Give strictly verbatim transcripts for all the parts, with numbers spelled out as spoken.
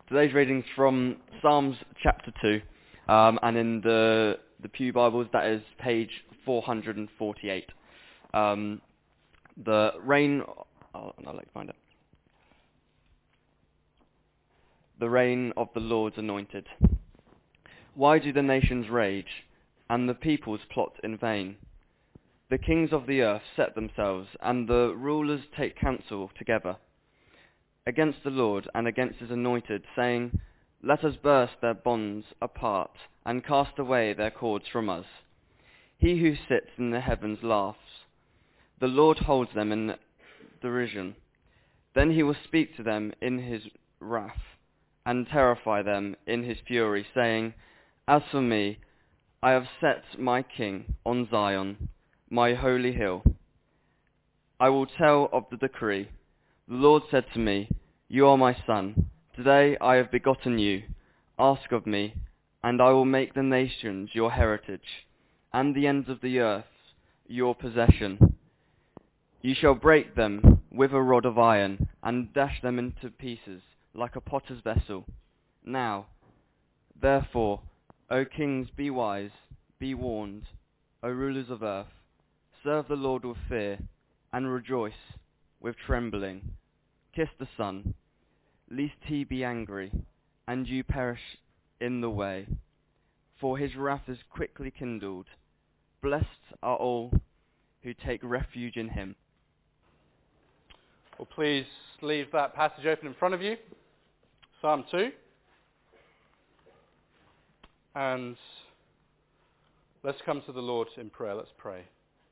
Today's reading's from Psalms chapter two, um, and in the the Pew Bibles that is page four hundred forty-eight. Um, the reign, oh, I'd like to find it. The reign of the Lord's anointed. Why do the nations rage, and the peoples plot in vain? The kings of the earth set themselves, and the rulers take counsel together against the Lord and against his anointed, saying, "Let us burst their bonds apart, and cast away their cords from us." He who sits in the heavens laughs. The Lord holds them in derision. Then he will speak to them in his wrath, and terrify them in his fury, saying, "As for me, I have set my king on Zion, my holy hill. I will tell of the decree. The Lord said to me, 'You are my son. Today I have begotten you. Ask of me, and I will make the nations your heritage, and the ends of the earth your possession. You shall break them with a rod of iron, and dash them into pieces like a potter's vessel.' Now, therefore, O kings, be wise, be warned, O rulers of earth. Serve the Lord with fear, and rejoice with trembling. Kiss the Son, lest he be angry, and you perish in the way. For his wrath is quickly kindled. Blessed are all who take refuge in him." Well, please leave that passage open in front of you. Psalm two. And let's come to the Lord in prayer. Let's pray.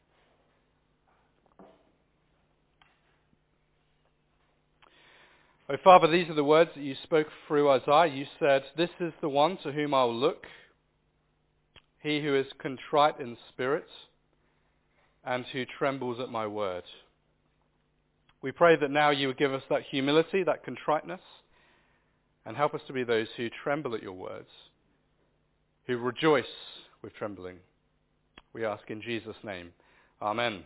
Oh, Father, these are the words that you spoke through Isaiah. You said, "This is the one to whom I will look, he who is contrite in spirit and who trembles at my word." We pray that now you would give us that humility, that contriteness, and help us to be those who tremble at your words, who rejoice with trembling. We ask in Jesus' name. Amen.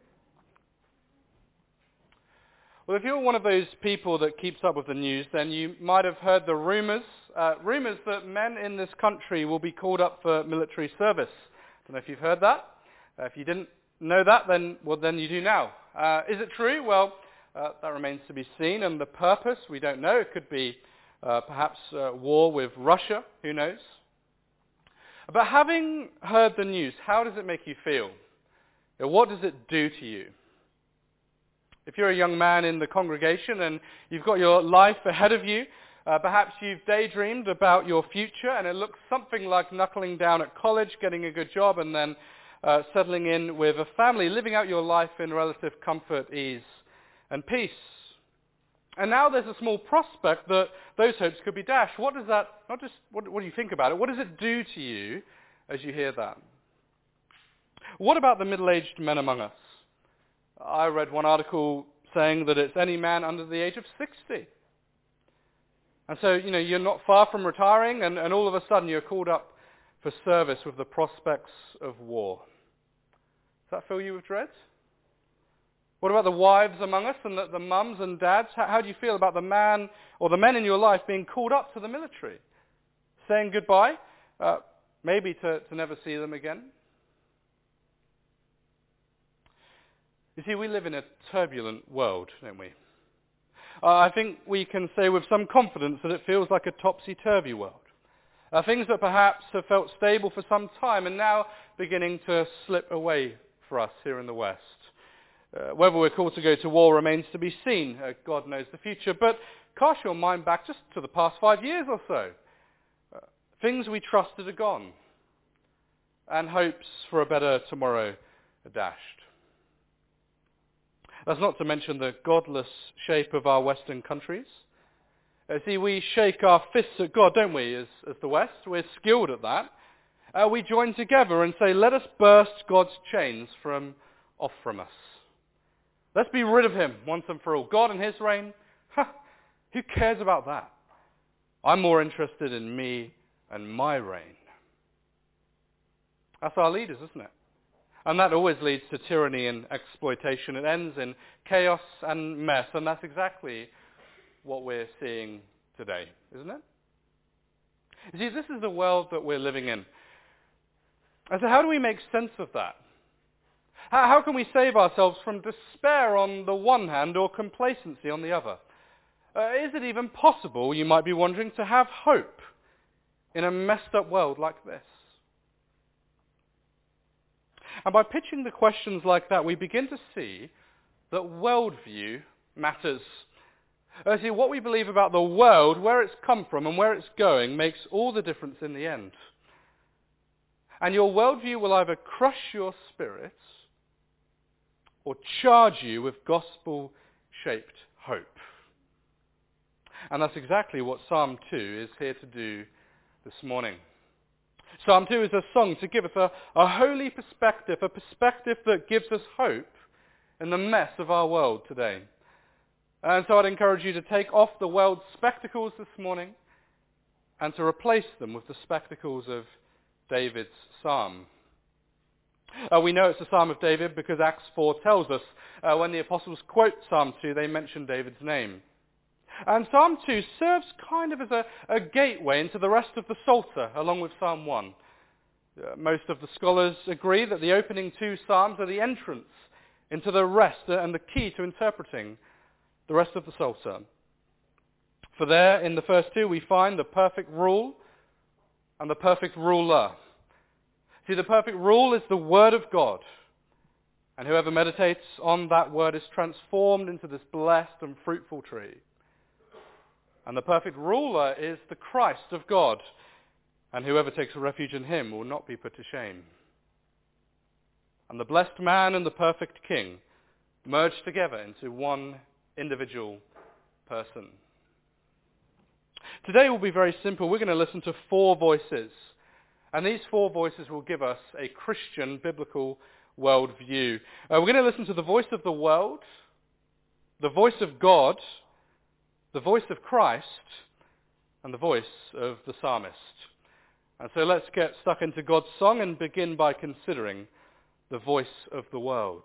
Well, if you're one of those people that keeps up with the news, then you might have heard the rumours, uh, rumours that men in this country will be called up for military service. I don't know if you've heard that. Uh, if you didn't know that, then well, then you do now. Uh, is it true? Well, uh, that remains to be seen. And the purpose, we don't know. It could be uh, perhaps uh, war with Russia. Who knows? But having heard the news, how does it make you feel? You know, what does it do to you? If you're a young man in the congregation and you've got your life ahead of you, uh, perhaps you've daydreamed about your future and it looks something like knuckling down at college, getting a good job, and then uh, settling in with a family, living out your life in relative comfort, ease, and peace. And now there's a small prospect that those hopes could be dashed. What does that, not just, what, what do you think about it? What does it do to you as you hear that? What about the middle-aged men among us? I read one article saying that it's any man under the age of sixty. And so, you know, you're not far from retiring, and, and all of a sudden you're called up for service with the prospects of war. Does that fill you with dread? What about the wives among us and the, the mums and dads? How, how do you feel about the man or the men in your life being called up to the military? Saying goodbye, uh, maybe to, to never see them again? You see, we live in a turbulent world, don't we? Uh, I think we can say with some confidence that it feels like a topsy-turvy world. Uh, things that perhaps have felt stable for some time and now beginning to slip away for us here in the West. Uh, whether we're called to go to war remains to be seen. Uh, God knows the future. But cast your mind back just to the past five years or so. Uh, things we trusted are gone. And hopes for a better tomorrow are dashed. That's not to mention the godless shape of our Western countries. Uh, see, we shake our fists at God, don't we, as, as the West? We're skilled at that. Uh, we join together and say, let us burst God's chains from off from us. Let's be rid of him once and for all. God and his reign? Huh, who cares about that? I'm more interested in me and my reign. That's our leaders, isn't it? And that always leads to tyranny and exploitation. It ends in chaos and mess, and that's exactly what we're seeing today, isn't it? You see, this is the world that we're living in. And so how do we make sense of that? How, how can we save ourselves from despair on the one hand or complacency on the other? Uh, is it even possible, you might be wondering, to have hope in a messed up world like this? And by pitching the questions like that, we begin to see that worldview matters. Uh, see, what we believe about the world, where it's come from and where it's going, makes all the difference in the end. And your worldview will either crush your spirits or charge you with gospel-shaped hope. And that's exactly what Psalm two is here to do this morning. Psalm two is a song to give us a, a holy perspective, a perspective that gives us hope in the mess of our world today. And so I'd encourage you to take off the world's spectacles this morning and to replace them with the spectacles of David's psalm. Uh, we know it's a psalm of David because Acts four tells us uh, when the apostles quote Psalm two, they mention David's name. And Psalm two serves kind of as a, a gateway into the rest of the Psalter, along with Psalm one. Uh, most of the scholars agree that the opening two psalms are the entrance into the rest and the key to interpreting the rest of the Psalter. For there, in the first two, we find the perfect rule and the perfect ruler. See, the perfect rule is the Word of God. And whoever meditates on that Word is transformed into this blessed and fruitful tree. And the perfect ruler is the Christ of God. And whoever takes refuge in him will not be put to shame. And the blessed man and the perfect king merge together into one individual person. Today will be very simple. We're going to listen to four voices. And these four voices will give us a Christian biblical worldview. Uh, we're going to listen to the voice of the world, the voice of God, the voice of Christ, and the voice of the psalmist. And so let's get stuck into God's song and begin by considering the voice of the world.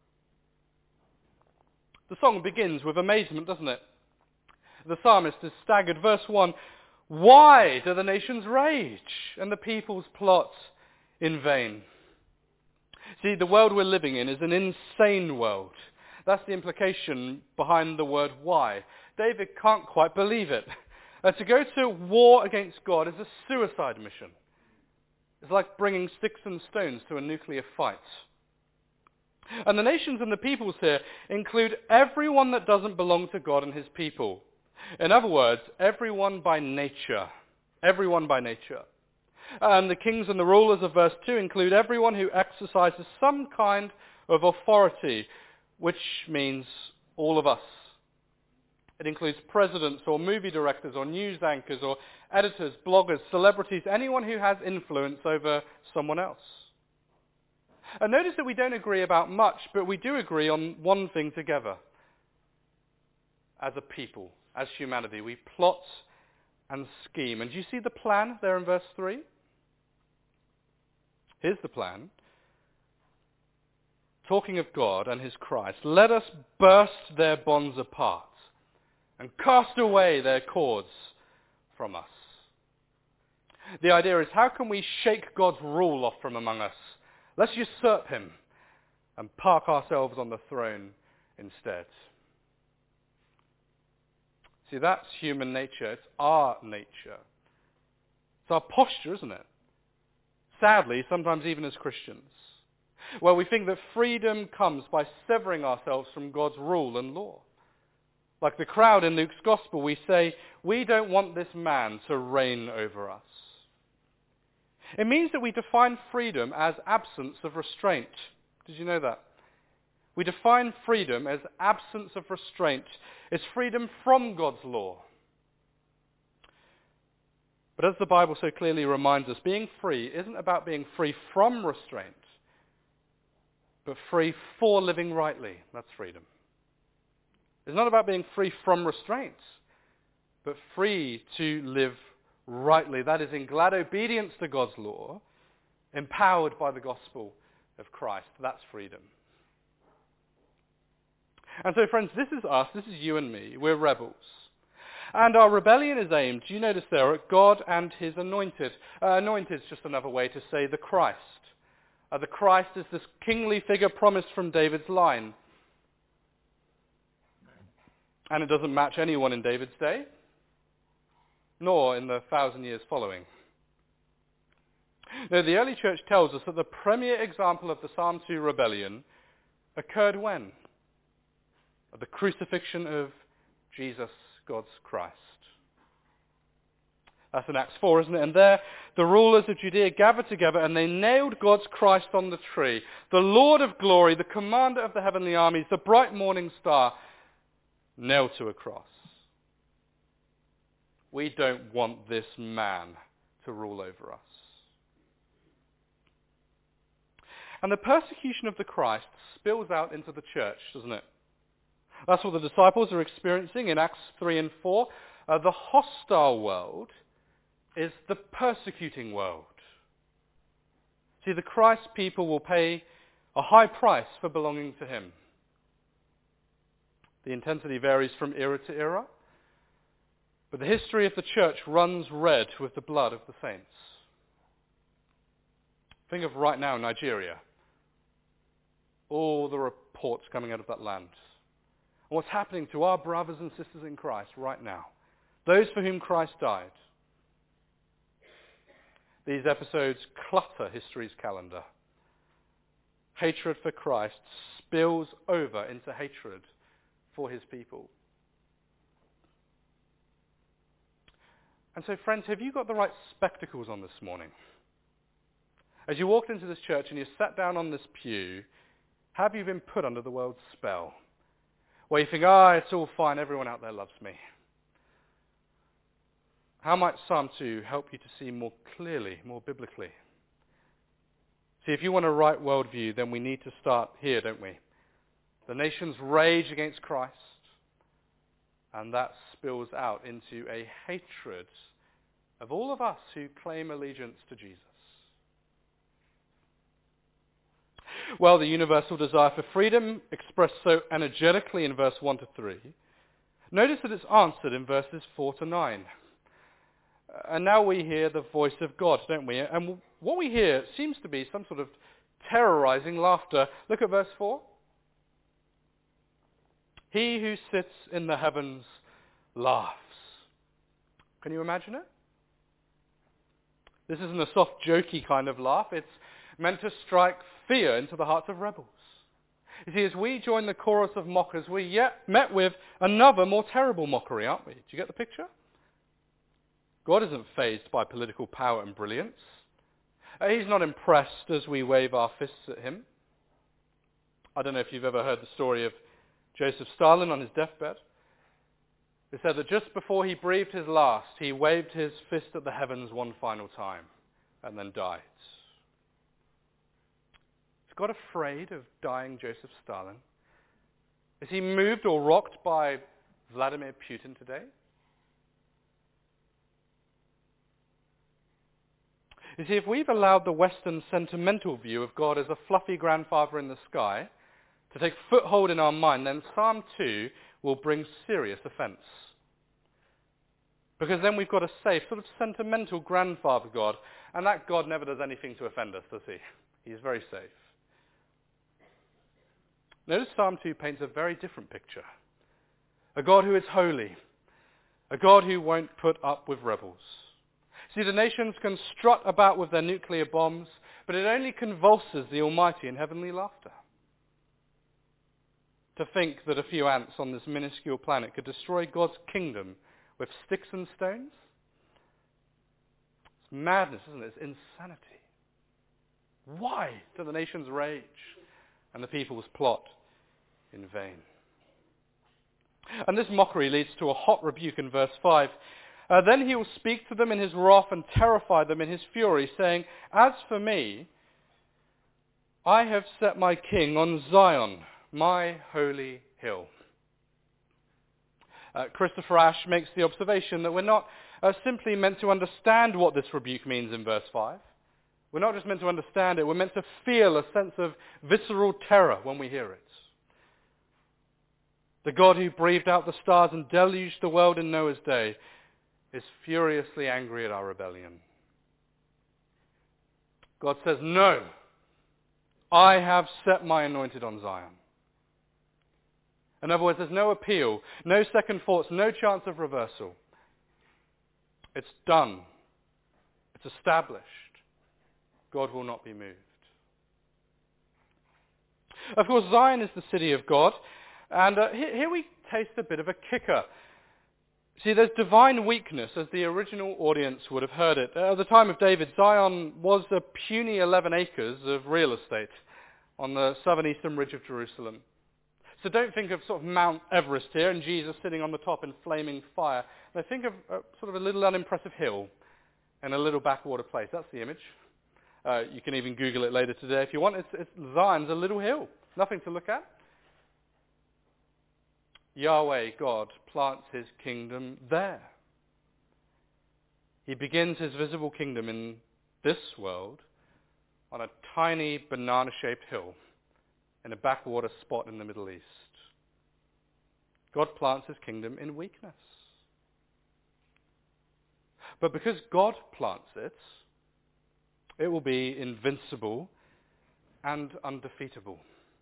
The song begins with amazement, doesn't it? The psalmist is staggered. Verse one, why do the nations rage and the peoples plot in vain? See, the world we're living in is an insane world. That's the implication behind the word why. David can't quite believe it. Uh, to go to war against God is a suicide mission. It's like bringing sticks and stones to a nuclear fight. And the nations and the peoples here include everyone that doesn't belong to God and his people. In other words, everyone by nature. Everyone by nature. And the kings and the rulers of verse two include everyone who exercises some kind of authority, which means all of us. It includes presidents or movie directors or news anchors or editors, bloggers, celebrities, anyone who has influence over someone else. And notice that we don't agree about much, but we do agree on one thing together. As a people, as humanity, we plot and scheme. And do you see the plan there in verse three? Here's the plan. Talking of God and his Christ, let us burst their bonds apart and cast away their cords from us. The idea is, how can we shake God's rule off from among us? Let's usurp him and park ourselves on the throne instead. See, that's human nature. It's our nature. It's our posture, isn't it? Sadly, sometimes even as Christians, where we think that freedom comes by severing ourselves from God's rule and law. Like the crowd in Luke's gospel, we say, we don't want this man to reign over us. It means that we define freedom as absence of restraint. Did you know that? We define freedom as absence of restraint. It's freedom from God's law. But as the Bible so clearly reminds us, being free isn't about being free from restraint, but free for living rightly. That's freedom. It's not about being free from restraints, but free to live rightly. That is in glad obedience to God's law, empowered by the gospel of Christ. That's freedom. And so, friends, this is us. This is you and me. We're rebels. And our rebellion is aimed, do you notice there, at God and his anointed. Uh, anointed is just another way to say the Christ. Uh, the Christ is this kingly figure promised from David's line. And it doesn't match anyone in David's day, nor in the thousand years following. No, the early church tells us that the premier example of the Psalm two rebellion occurred when? At the crucifixion of Jesus, God's Christ. That's in Acts four, isn't it? And there, the rulers of Judea gathered together and they nailed God's Christ on the tree. The Lord of glory, the commander of the heavenly armies, the bright morning star, nailed to a cross. We don't want this man to rule over us. And the persecution of the Christ spills out into the church, doesn't it? That's what the disciples are experiencing in Acts three and four. Uh, the hostile world is the persecuting world. See, the Christ people will pay a high price for belonging to him. The intensity varies from era to era, but the history of the church runs red with the blood of the saints. Think of right now, Nigeria. All the reports coming out of that land. And what's happening to our brothers and sisters in Christ right now. Those for whom Christ died. These episodes clutter history's calendar. Hatred for Christ spills over into hatred for his people. And so, friends, have you got the right spectacles on this morning? As you walked into this church and you sat down on this pew, have you been put under the world's spell? Where you think, ah, it's all fine, everyone out there loves me. How might Psalm two help you to see more clearly, more biblically? See, if you want a right worldview, then we need to start here, don't we? The nations rage against Christ, and that spills out into a hatred of all of us who claim allegiance to Jesus. Well, the universal desire for freedom, expressed so energetically in verse one to three, notice that it's answered in verses four to nine. And now we hear the voice of God, don't we? And what we hear seems to be some sort of terrorizing laughter. Look at verse four. He who sits in the heavens laughs. Can you imagine it? This isn't a soft, jokey kind of laugh. It's meant to strike fear into the hearts of rebels. You see, as we join the chorus of mockers, we're yet met with another more terrible mockery, aren't we? Do you get the picture? God isn't fazed by political power and brilliance. He's not impressed as we wave our fists at him. I don't know if you've ever heard the story of Joseph Stalin on his deathbed. It said that just before he breathed his last, he waved his fist at the heavens one final time and then died. Is God afraid of dying Joseph Stalin? Is he moved or rocked by Vladimir Putin today? You see, if we've allowed the Western sentimental view of God as a fluffy grandfather in the sky to take foothold in our mind, then Psalm two will bring serious offense. Because then we've got a safe, sort of sentimental grandfather God, and that God never does anything to offend us, does he? He's very safe. Notice Psalm two paints a very different picture. A God who is holy. A God who won't put up with rebels. See, the nations can strut about with their nuclear bombs, but it only convulses the Almighty in heavenly laughter. To think that a few ants on this minuscule planet could destroy God's kingdom with sticks and stones? It's madness, isn't it? It's insanity. Why do the nations rage and the peoples plot in vain? And this mockery leads to a hot rebuke in verse five. Uh, then he will speak to them in his wrath and terrify them in his fury, saying, "As for me, I have set my king on Zion, my holy hill." Uh, Christopher Ash makes the observation that we're not uh, simply meant to understand what this rebuke means in verse five. We're not just meant to understand it, we're meant to feel a sense of visceral terror when we hear it. The God who breathed out the stars and deluged the world in Noah's day, is furiously angry at our rebellion. God says, no, I have set my anointed on Zion. In other words, there's no appeal, no second thoughts, no chance of reversal. It's done. It's established. God will not be moved. Of course, Zion is the city of God, and uh, here, here we taste a bit of a kicker. See, there's divine weakness, as the original audience would have heard it. At the time of David, Zion was a puny eleven acres of real estate on the southern eastern ridge of Jerusalem. So don't think of sort of Mount Everest here and Jesus sitting on the top in flaming fire. No, think of uh, sort of a little unimpressive hill and a little backwater place. That's the image. Uh, you can even Google it later today if you want. It's, it's Zion's a little hill. Nothing to look at. Yahweh, God, plants his kingdom there. He begins his visible kingdom in this world on a tiny banana-shaped hill in a backwater spot in the Middle East. God plants his kingdom in weakness. But because God plants it, it will be invincible and undefeatable.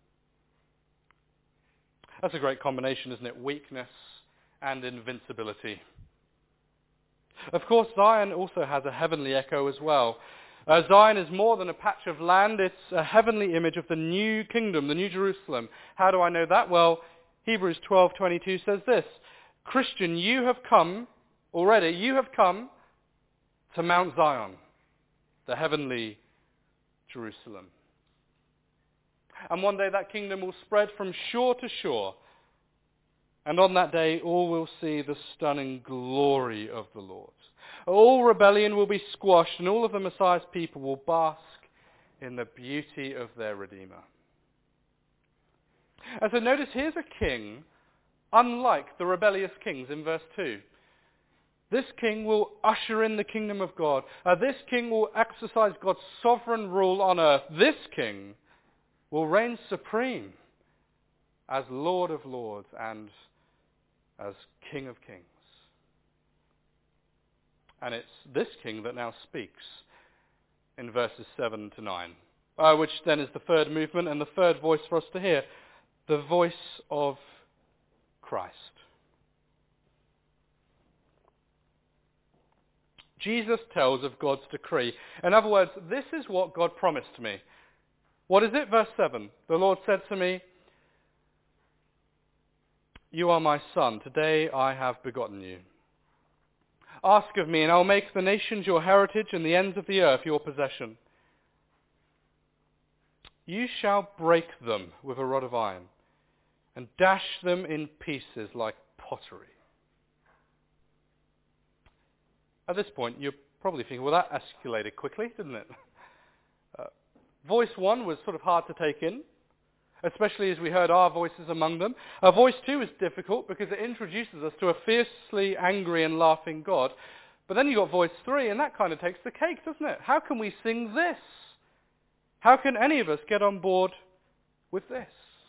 That's a great combination, isn't it? Weakness and invincibility. Of course, Zion also has a heavenly echo as well. Uh, Zion is more than a patch of land. It's a heavenly image of the new kingdom, the new Jerusalem. How do I know that? Well, Hebrews twelve twenty-two says this, Christian, you have come, already, you have come to Mount Zion, the heavenly Jerusalem. And one day that kingdom will spread from shore to shore. And on that day, all will see the stunning glory of the Lord. All rebellion will be squashed, and all of the Messiah's people will bask in the beauty of their Redeemer. And so notice here's a king, unlike the rebellious kings in verse two. This king will usher in the kingdom of God. Uh, this king will exercise God's sovereign rule on earth. This king will reign supreme as Lord of Lords and as King of Kings. And it's this king that now speaks in verses seven to nine, uh, which then is the third movement and the third voice for us to hear, the voice of Christ. Jesus tells of God's decree. In other words, this is what God promised me. What is it? Verse seven. The Lord said to me, you are my son. Today I have begotten you. Ask of me, and I'll make the nations your heritage and the ends of the earth your possession. You shall break them with a rod of iron and dash them in pieces like pottery. At this point, you're probably thinking, well, that escalated quickly, didn't it? Uh, voice one was sort of hard to take in, especially as we heard our voices among them. Uh, voice two is difficult because it introduces us to a fiercely angry and laughing God. But then you've got voice three, and that kind of takes the cake, doesn't it? How can we sing this? How can any of us get on board with this?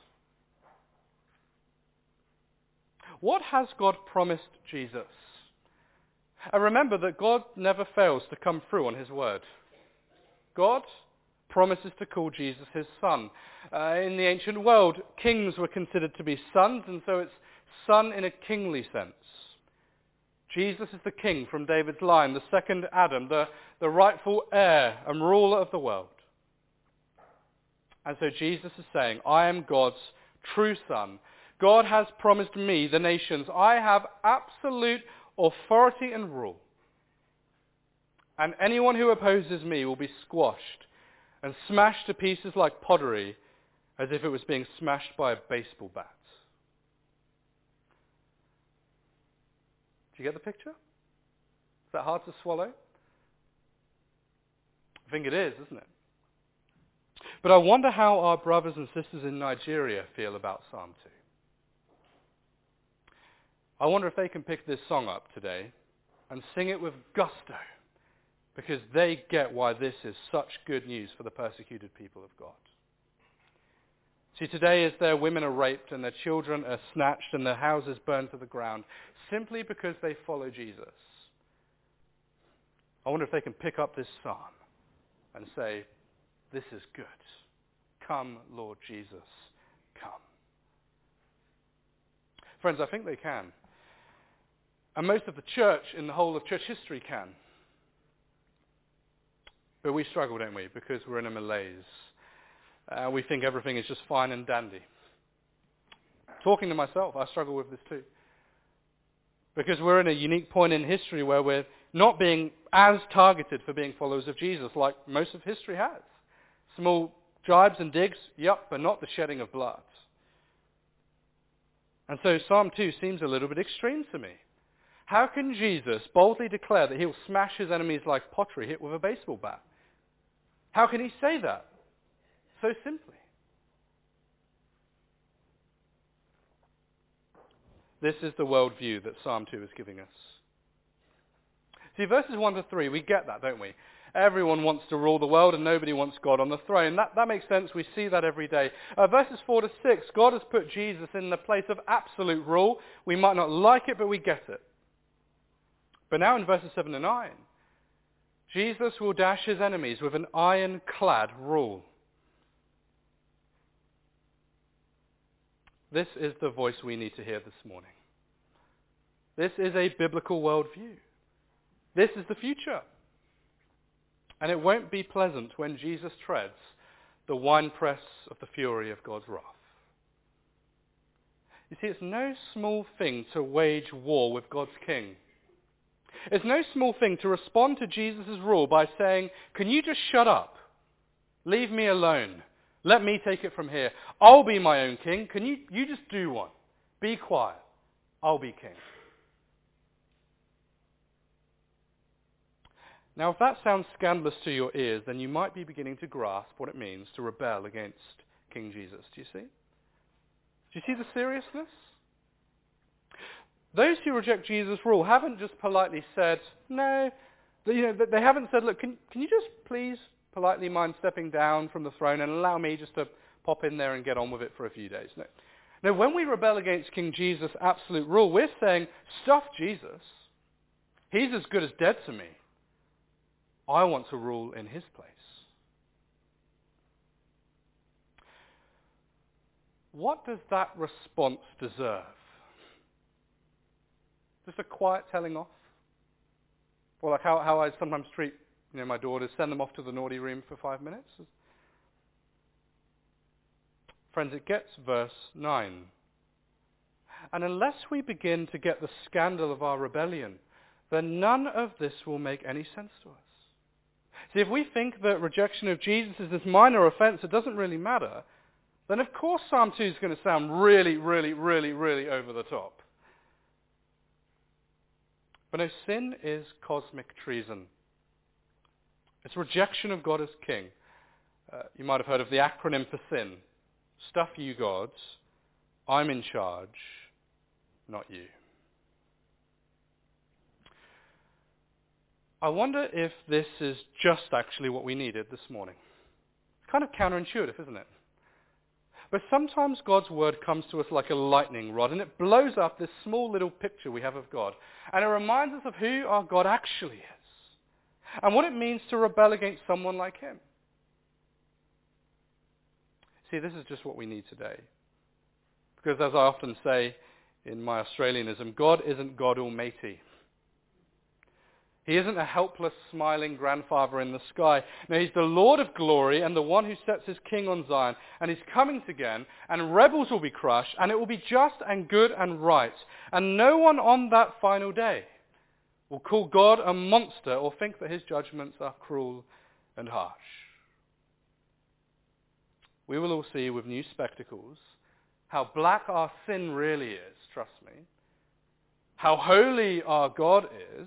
What has God promised Jesus? And remember that God never fails to come through on his word. God promises to call Jesus his son. Uh, in the ancient world, kings were considered to be sons, and so it's son in a kingly sense. Jesus is the king from David's line, the second Adam, the, the rightful heir and ruler of the world. And so Jesus is saying, I am God's true son. God has promised me the nations. I have absolute authority and rule. And anyone who opposes me will be squashed and smashed to pieces like pottery, as if it was being smashed by a baseball bat. Do you get the picture? Is that hard to swallow? I think it is, isn't it? But I wonder how our brothers and sisters in Nigeria feel about Psalm two. I wonder if they can pick this song up today and sing it with gusto, because they get why this is such good news for the persecuted people of God. See, today as their women are raped and their children are snatched and their houses burned to the ground, simply because they follow Jesus. I wonder if they can pick up this psalm and say, this is good. Come, Lord Jesus, come. Friends, I think they can. And most of the church in the whole of church history can. But we struggle, don't we? Because we're in a malaise. Uh, we think everything is just fine and dandy. Talking to myself, I struggle with this too. Because we're in a unique point in history where we're not being as targeted for being followers of Jesus like most of history has. Small jibes and digs, yep, but not the shedding of blood. And so Psalm two seems a little bit extreme to me. How can Jesus boldly declare that he'll smash his enemies like pottery hit with a baseball bat? How can he say that so simply? This is the worldview that Psalm two is giving us. See, verses one to three, we get that, don't we? Everyone wants to rule the world and nobody wants God on the throne. That, that makes sense. We see that every day. Uh, verses four to six, God has put Jesus in the place of absolute rule. We might not like it, but we get it. But now in verses seven to nine, Jesus will dash his enemies with an ironclad rule. This is the voice we need to hear this morning. This is a biblical worldview. This is the future. And it won't be pleasant when Jesus treads the winepress of the fury of God's wrath. You see, it's no small thing to wage war with God's king. It's no small thing to respond to Jesus' rule by saying, can you just shut up? Leave me alone. Let me take it from here. I'll be my own king. Can you, you just do one? Be quiet. I'll be king. Now, if that sounds scandalous to your ears, then you might be beginning to grasp what it means to rebel against King Jesus. Do you see? Do you see the seriousness? Those who reject Jesus' rule haven't just politely said, no. They, you know, they haven't said, look, can, can you just please politely mind stepping down from the throne and allow me just to pop in there and get on with it for a few days? No. No, when we rebel against King Jesus' absolute rule, we're saying, stuff Jesus. He's as good as dead to me. I want to rule in his place. What does that response deserve? Just a quiet telling off? Or like how, how I sometimes treat you know, my daughters, send them off to the naughty room for five minutes? Friends, it gets verse nine. And unless we begin to get the scandal of our rebellion, then none of this will make any sense to us. See, if we think that rejection of Jesus is this minor offense that doesn't really matter, then of course Psalm two is going to sound really, really, really, really over the top. But no, sin is cosmic treason. It's rejection of God as king. Uh, you might have heard of the acronym for sin. Stuff you gods. I'm in charge, not you. I wonder if this is just actually what we needed this morning. It's kind of counterintuitive, isn't it? But sometimes God's word comes to us like a lightning rod, and it blows up this small little picture we have of God. And it reminds us of who our God actually is, and what it means to rebel against someone like him. See, this is just what we need today. Because as I often say in my Australianism, God isn't God Almighty. He isn't a helpless, smiling grandfather in the sky. No, he's the Lord of glory and the one who sets his king on Zion. And he's coming again, and rebels will be crushed, and it will be just and good and right. And no one on that final day will call God a monster or think that his judgments are cruel and harsh. We will all see with new spectacles how black our sin really is, trust me. How holy our God is.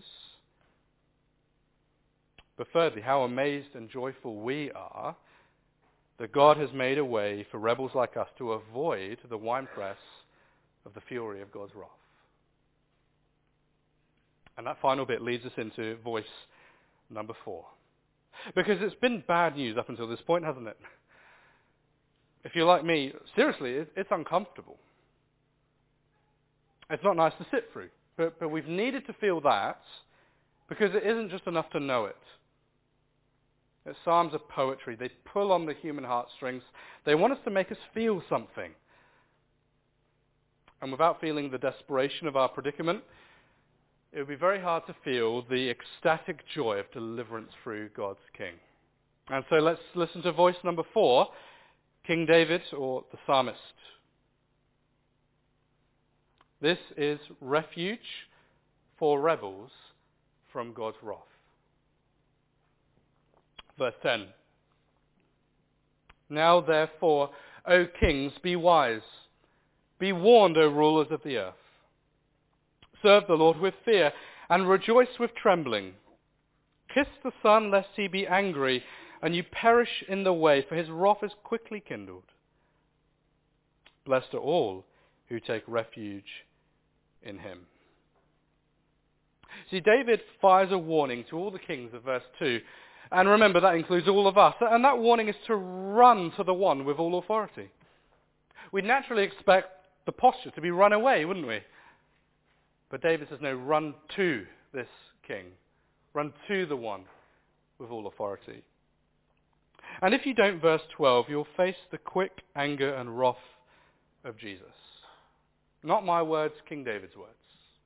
But thirdly, how amazed and joyful we are that God has made a way for rebels like us to avoid the winepress of the fury of God's wrath. And that final bit leads us into voice number four. Because it's been bad news up until this point, hasn't it? If you're like me, seriously, it, it's uncomfortable. It's not nice to sit through. But, but we've needed to feel that because it isn't just enough to know it. The Psalms are poetry. They pull on the human heartstrings. They want us to make us feel something. And without feeling the desperation of our predicament, it would be very hard to feel the ecstatic joy of deliverance through God's King. And so let's listen to voice number four, King David, or the psalmist. This is refuge for rebels from God's wrath. Verse ten. Now therefore, O kings, be wise. Be warned, O rulers of the earth. Serve the Lord with fear and rejoice with trembling. Kiss the Son, lest he be angry and you perish in the way, for his wrath is quickly kindled. Blessed are all who take refuge in him. See, David fires a warning to all the kings of verse two. And remember, that includes all of us. And that warning is to run to the one with all authority. We'd naturally expect the posture to be run away, wouldn't we? But David says, no, run to this king. Run to the one with all authority. And if you don't, verse twelve, you'll face the quick anger and wrath of Jesus. Not my words, King David's words.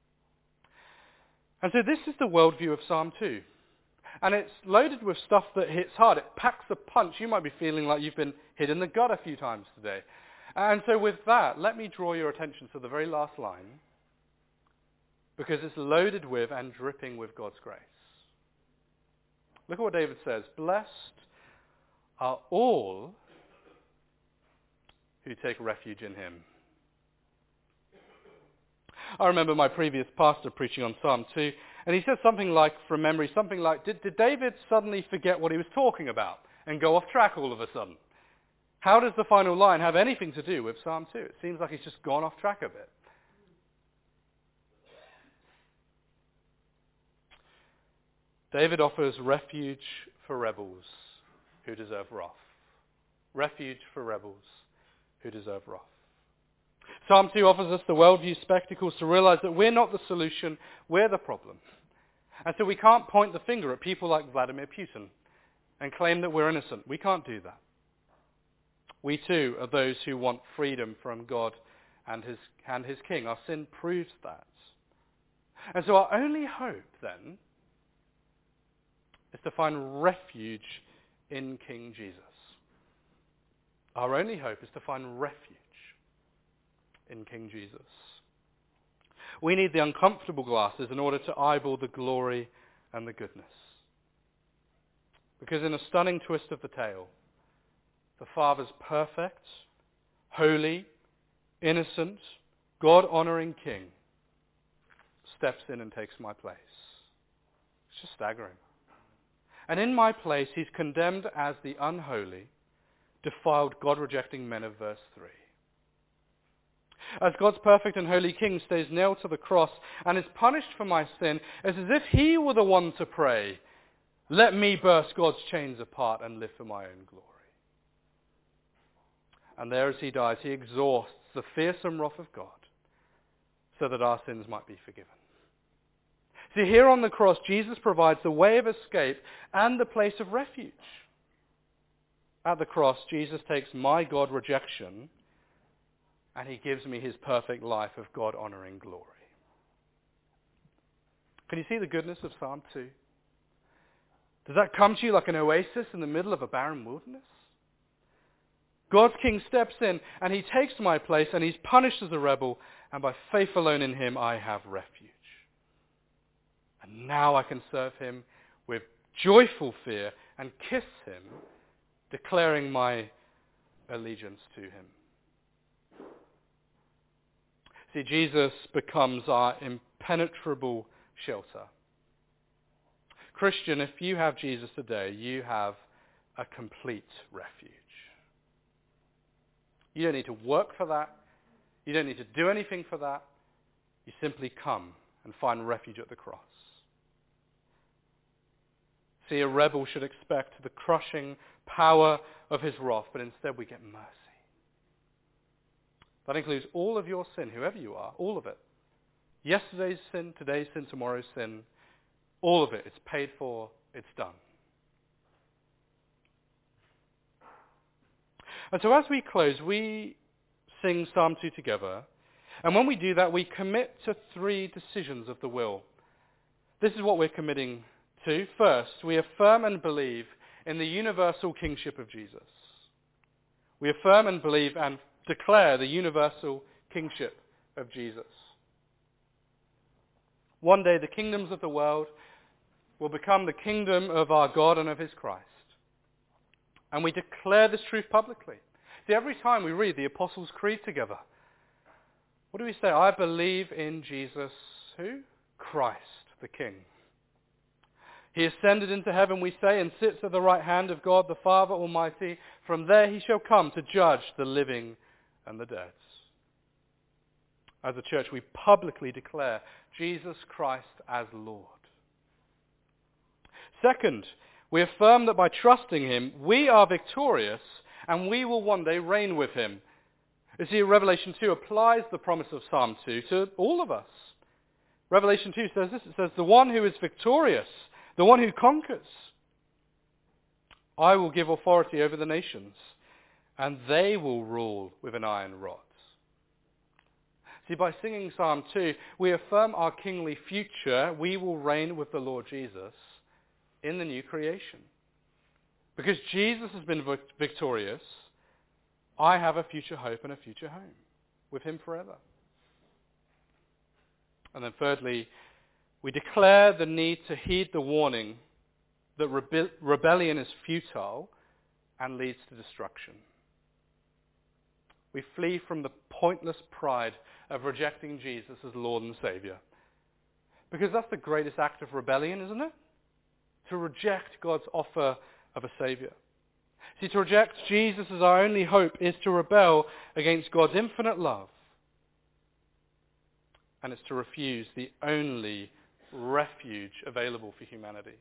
And so this is the worldview of Psalm two. And it's loaded with stuff that hits hard. It packs a punch. You might be feeling like you've been hit in the gut a few times today. And so with that, let me draw your attention to the very last line, because it's loaded with and dripping with God's grace. Look at what David says. Blessed are all who take refuge in him. I remember my previous pastor preaching on Psalm two, and he said something like, from memory, something like, did, did David suddenly forget what he was talking about and go off track all of a sudden? How does the final line have anything to do with Psalm two? It seems like he's just gone off track a bit. David offers refuge for rebels who deserve wrath. Refuge for rebels who deserve wrath. Psalm two offers us the worldview spectacles to realize that we're not the solution, we're the problem. And so we can't point the finger at people like Vladimir Putin and claim that we're innocent. We can't do that. We too are those who want freedom from God and his, and his king. Our sin proves that. And so our only hope then is to find refuge in King Jesus. Our only hope is to find refuge in King Jesus. We need the uncomfortable glasses in order to eyeball the glory and the goodness. Because in a stunning twist of the tale, the Father's perfect, holy, innocent, God-honoring King steps in and takes my place. It's just staggering. And in my place, he's condemned as the unholy, defiled, God-rejecting men of verse three. As God's perfect and holy King stays nailed to the cross and is punished for my sin, it's as if he were the one to pray, let me burst God's chains apart and live for my own glory. And there as he dies, he exhausts the fearsome wrath of God so that our sins might be forgiven. See, here on the cross, Jesus provides the way of escape and the place of refuge. At the cross, Jesus takes my God rejection and he gives me his perfect life of God-honoring glory. Can you see the goodness of Psalm two? Does that come to you like an oasis in the middle of a barren wilderness? God's King steps in and he takes my place and he's punished as a rebel, and by faith alone in him I have refuge. And now I can serve him with joyful fear and kiss him, declaring my allegiance to him. See, Jesus becomes our impenetrable shelter. Christian, if you have Jesus today, you have a complete refuge. You don't need to work for that. You don't need to do anything for that. You simply come and find refuge at the cross. See, a rebel should expect the crushing power of his wrath, but instead we get mercy. That includes all of your sin, whoever you are, all of it. Yesterday's sin, today's sin, tomorrow's sin, all of it. It's paid for, it's done. And so as we close, we sing Psalm two together. And when we do that, we commit to three decisions of the will. This is what we're committing to. First, we affirm and believe in the universal kingship of Jesus. We affirm and believe and declare the universal kingship of Jesus. One day the kingdoms of the world will become the kingdom of our God and of his Christ. And we declare this truth publicly. See, every time we read the Apostles' Creed together, what do we say? I believe in Jesus, who? Christ, the King. He ascended into heaven, we say, and sits at the right hand of God, the Father Almighty. From there he shall come to judge the living and the dead. As a church, we publicly declare Jesus Christ as Lord. Second, we affirm that by trusting him, we are victorious and we will one day reign with him. You see, Revelation two applies the promise of Psalm two to all of us. Revelation two says this, it says, the one who is victorious, the one who conquers, I will give authority over the nations, and they will rule with an iron rod. See, by singing Psalm two, we affirm our kingly future. We will reign with the Lord Jesus in the new creation. Because Jesus has been victorious, I have a future hope and a future home with him forever. And then thirdly, we declare the need to heed the warning that rebe- rebellion is futile and leads to destruction. We flee from the pointless pride of rejecting Jesus as Lord and Savior. Because that's the greatest act of rebellion, isn't it? To reject God's offer of a Savior. See, to reject Jesus as our only hope is to rebel against God's infinite love. And it's to refuse the only refuge available for humanity.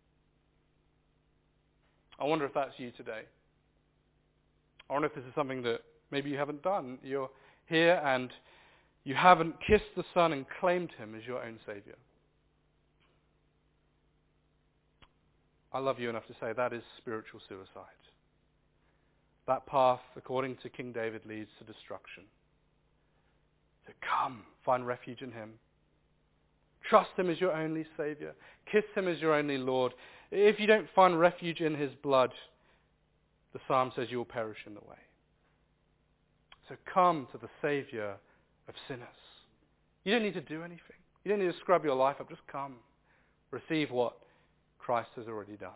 I wonder if that's you today. I wonder if this is something that maybe you haven't done. You're here and you haven't kissed the Son and claimed him as your own Savior. I love you enough to say that is spiritual suicide. That path, according to King David, leads to destruction. So come, find refuge in him. Trust him as your only Savior. Kiss him as your only Lord. If you don't find refuge in his blood, the psalm says you will perish in the way. So come to the Savior of sinners. You don't need to do anything. You don't need to scrub your life up. Just come. Receive what Christ has already done.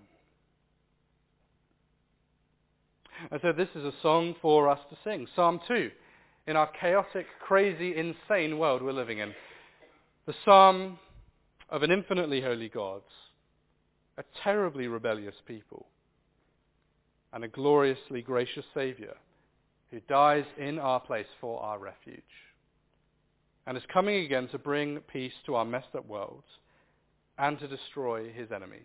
And so this is a song for us to sing. Psalm two. In our chaotic, crazy, insane world we're living in. The psalm of an infinitely holy God, a terribly rebellious people, and a gloriously gracious Savior who dies in our place for our refuge and is coming again to bring peace to our messed up world and to destroy his enemies.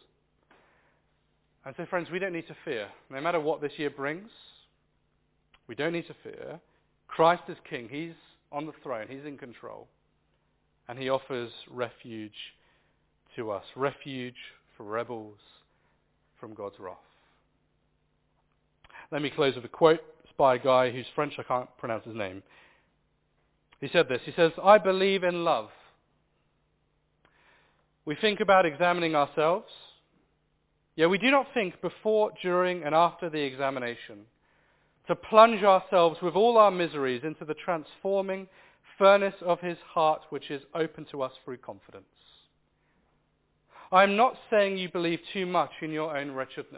And so, friends, we don't need to fear. No matter what this year brings, we don't need to fear. Christ is King. He's on the throne. He's in control. And he offers refuge to us. Refuge for rebels from God's wrath. Let me close with a quote. It's by a guy who's French. I can't pronounce his name. He said this. He says, I believe in love. We think about examining ourselves. Yet we do not think before, during, and after the examination to plunge ourselves with all our miseries into the transforming furnace of his heart, which is open to us through confidence. I am not saying you believe too much in your own wretchedness.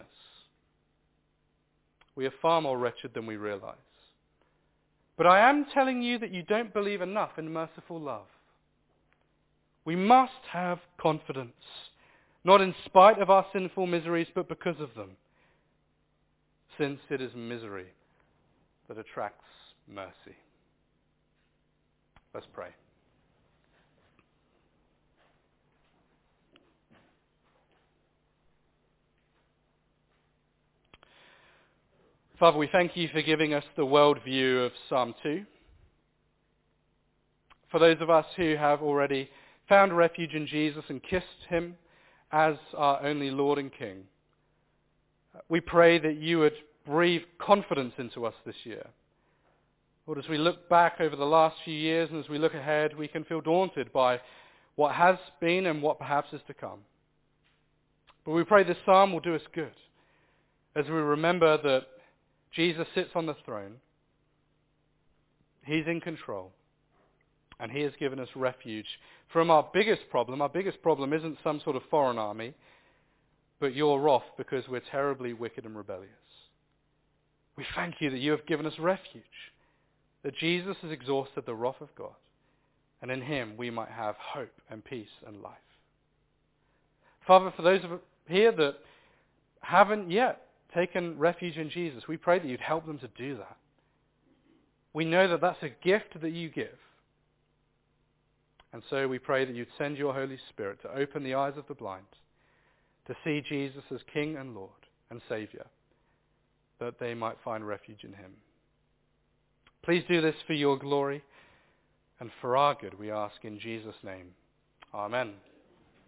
We are far more wretched than we realize. But I am telling you that you don't believe enough in merciful love. We must have confidence, not in spite of our sinful miseries, but because of them, since it is misery that attracts mercy. Let's pray. Father, we thank you for giving us the worldview of Psalm two. for those of us who have already found refuge in Jesus and kissed him as our only Lord and King, we pray that you would breathe confidence into us this year. Lord, as we look back over the last few years and as we look ahead, we can feel daunted by what has been and what perhaps is to come. But we pray this psalm will do us good as we remember that Jesus sits on the throne, he's in control, and he has given us refuge from our biggest problem. Our biggest problem isn't some sort of foreign army, but your wrath because we're terribly wicked and rebellious. We thank you that you have given us refuge, that Jesus has exhausted the wrath of God, and in him we might have hope and peace and life. Father, for those of us here that haven't yet taken refuge in Jesus, we pray that you'd help them to do that. We know that that's a gift that you give. And so we pray that you'd send your Holy Spirit to open the eyes of the blind, to see Jesus as King and Lord and Saviour, that they might find refuge in him. Please do this for your glory and for our good, we ask in Jesus' name. Amen.